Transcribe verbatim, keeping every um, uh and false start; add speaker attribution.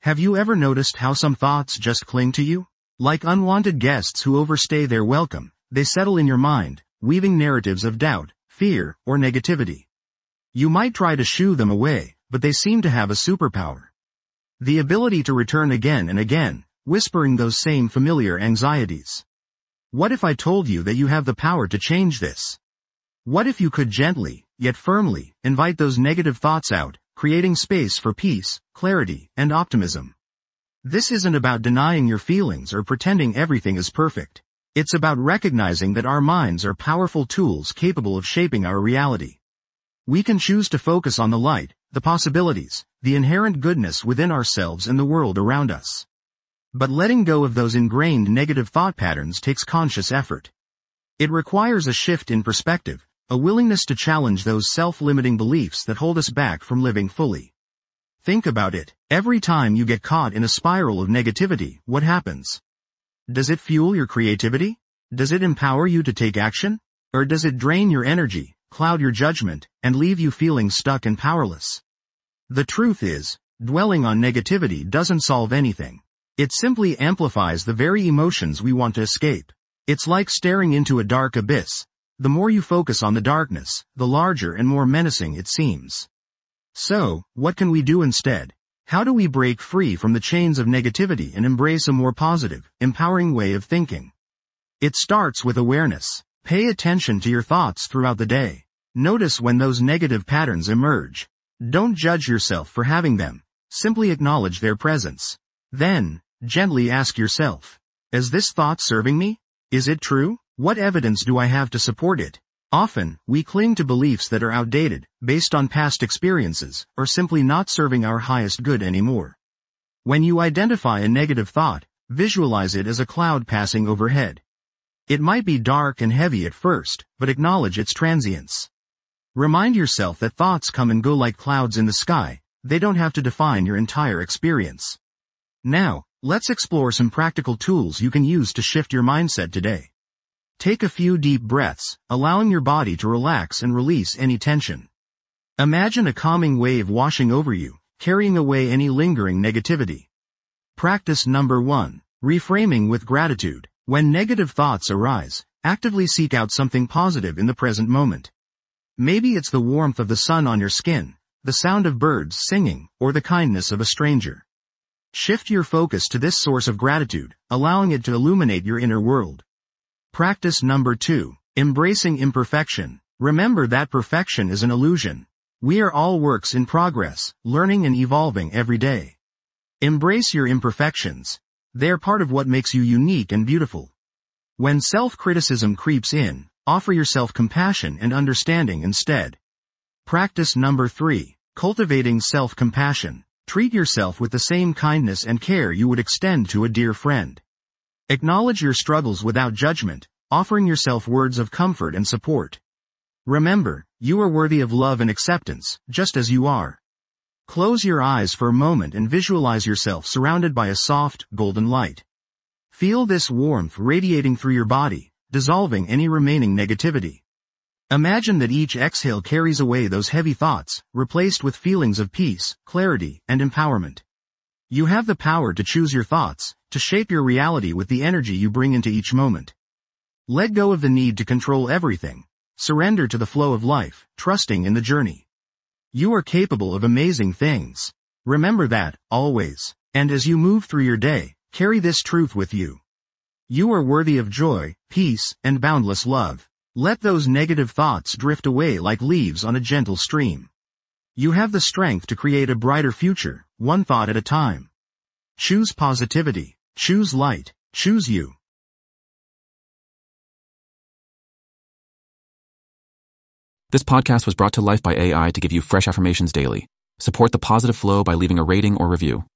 Speaker 1: Have you ever noticed how some thoughts just cling to you? Like unwanted guests who overstay their welcome, they settle in your mind, weaving narratives of doubt, fear, or negativity. You might try to shoo them away, but they seem to have a superpower. The ability to return again and again, whispering those same familiar anxieties. What if I told you that you have the power to change this? What if you could gently, yet firmly, invite those negative thoughts out, creating space for peace, clarity, and optimism? This isn't about denying your feelings or pretending everything is perfect. It's about recognizing that our minds are powerful tools capable of shaping our reality. We can choose to focus on the light, the possibilities, the inherent goodness within ourselves and the world around us. But letting go of those ingrained negative thought patterns takes conscious effort. It requires a shift in perspective, a willingness to challenge those self-limiting beliefs that hold us back from living fully. Think about it. Every time you get caught in a spiral of negativity, what happens? Does it fuel your creativity? Does it empower you to take action? Or does it drain your energy, cloud your judgment, and leave you feeling stuck and powerless? The truth is, dwelling on negativity doesn't solve anything. It simply amplifies the very emotions we want to escape. It's like staring into a dark abyss. The more you focus on the darkness, the larger and more menacing it seems. So, what can we do instead? How do we break free from the chains of negativity and embrace a more positive, empowering way of thinking? It starts with awareness. Pay attention to your thoughts throughout the day. Notice when those negative patterns emerge. Don't judge yourself for having them. Simply acknowledge their presence. Then, gently ask yourself, is this thought serving me? Is it true? What evidence do I have to support it? Often, we cling to beliefs that are outdated, based on past experiences, or simply not serving our highest good anymore. When you identify a negative thought, visualize it as a cloud passing overhead. It might be dark and heavy at first, but acknowledge its transience. Remind yourself that thoughts come and go like clouds in the sky. They don't have to define your entire experience. Now, let's explore some practical tools you can use to shift your mindset today. Take a few deep breaths, allowing your body to relax and release any tension. Imagine a calming wave washing over you, carrying away any lingering negativity. Practice number one. Reframing with gratitude. When negative thoughts arise, actively seek out something positive in the present moment. Maybe it's the warmth of the sun on your skin, the sound of birds singing, or the kindness of a stranger. Shift your focus to this source of gratitude, allowing it to illuminate your inner world. Practice number two. Embracing imperfection. Remember that perfection is an illusion. We are all works in progress, learning and evolving every day. Embrace your imperfections. They're part of what makes you unique and beautiful. When self-criticism creeps in, offer yourself compassion and understanding instead. Practice number three. Cultivating self-compassion. Treat yourself with the same kindness and care you would extend to a dear friend. Acknowledge your struggles without judgment, offering yourself words of comfort and support. Remember, you are worthy of love and acceptance, just as you are. Close your eyes for a moment and visualize yourself surrounded by a soft, golden light. Feel this warmth radiating through your body, dissolving any remaining negativity. Imagine that each exhale carries away those heavy thoughts, replaced with feelings of peace, clarity, and empowerment. You have the power to choose your thoughts, to shape your reality with the energy you bring into each moment. Let go of the need to control everything. Surrender to the flow of life, trusting in the journey. You are capable of amazing things. Remember that, always. And as you move through your day, carry this truth with you. You are worthy of joy, peace, and boundless love. Let those negative thoughts drift away like leaves on a gentle stream. You have the strength to create a brighter future, one thought at a time. Choose positivity. Choose light. Choose you.
Speaker 2: This podcast was brought to life by A I to give you fresh affirmations daily. Support the positive flow by leaving a rating or review.